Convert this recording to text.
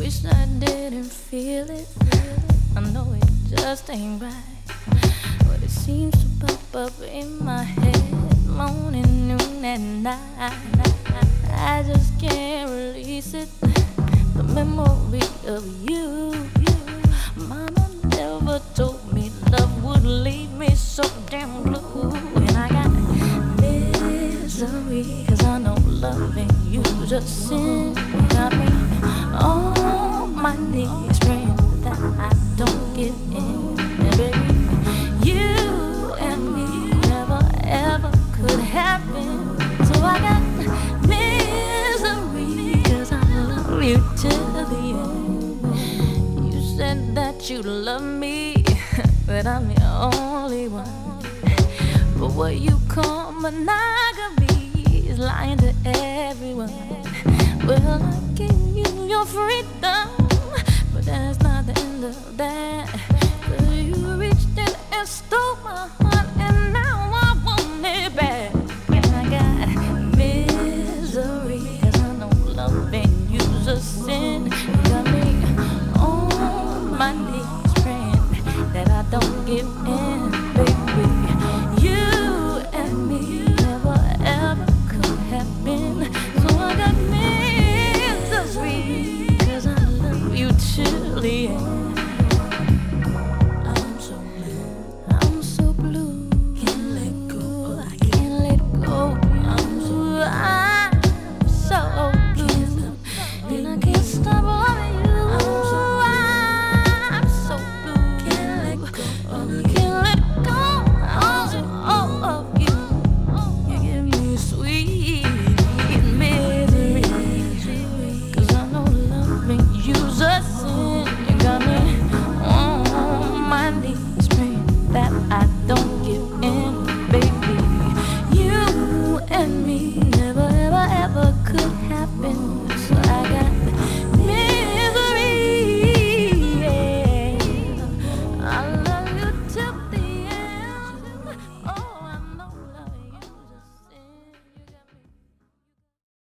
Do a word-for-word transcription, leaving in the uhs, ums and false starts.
Wish I didn't feel it. I know it just ain't right, but it seems to pop up in my head morning, noon, and night. I just can't release it. The memory of you. Mama never told me love would leave me so damn blue. And I got misery, cause I know loving you just sin. Got me on my knees praying that I don't give in. And baby, you and me never ever could happen. So I got misery, cause I love you till the end. You said that you love me, that I'm the only one. But what you call monogamy is lying to everyone. Well, I gave you your freedom, but that's not the end of that. Cause you reached in and stole my heart, and now I want it back.